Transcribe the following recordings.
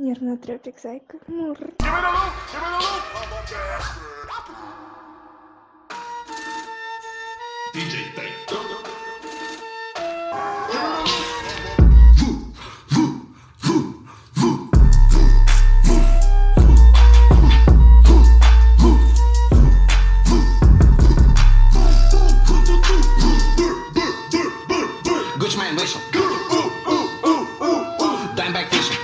Нервный трёпик, зайка. Мур. Гучман вышел. Даймбэк вышел.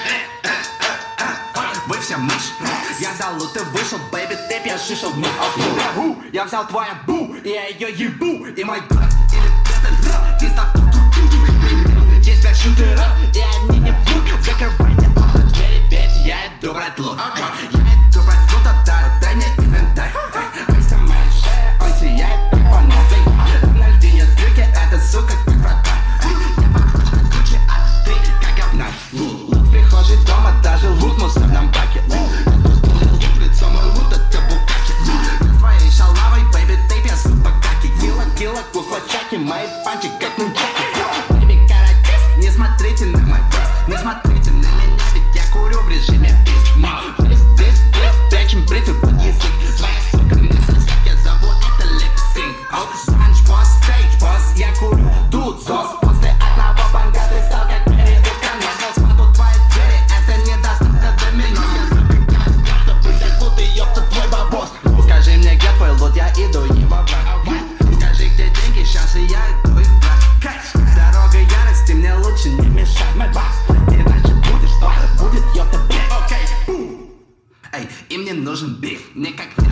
Вы все мышь. Я взял лут, ты вышел, бэйби, ты пьяшишел. Я взял твою бу, и я ее ебу. И мой брат, или это ты став тут. Здесь 5 шутеров, и они не будут. Закрывайте двери, ведь я иду брать лут. Я иду брать лут, дай мне инвентарь. Ой, самая шея, он сияет, как фонарь. На льдине трюки, это сука, как врата. Я похож на Гуччи, а ты как говна. Лут в прихожей дома, даже лут в мусорном баке. Лут лицом, мой лут это букаки. С твоей шалавой, бэйби, ты без супакаки. Кило, куклачаки, мои панчи как нунчаки. Бэйби, каратист, не смотрите на мой тест. Не смотрите на меня, ведь я курю в режиме бист. Здесь, прячем бритвы под язык. Твоя сука, мне сосед, я зову это липсинг. Спанч босс, стейдж босс, я курю тут сос. После одного банга ты стал как передыка. Назвал смотрю твои двери, это не доставка до меня. Я забегаю в карта, пыльдать лут и ёпта твой бабос. Скажи мне, где твой лут, я иду его брать. Скажи, где деньги, сейчас и я иду их брать. Дорога ярости, мне лучше не мешать. Иначе будет что? Будет ёпта блядь. Эй, им не нужен биф, мне как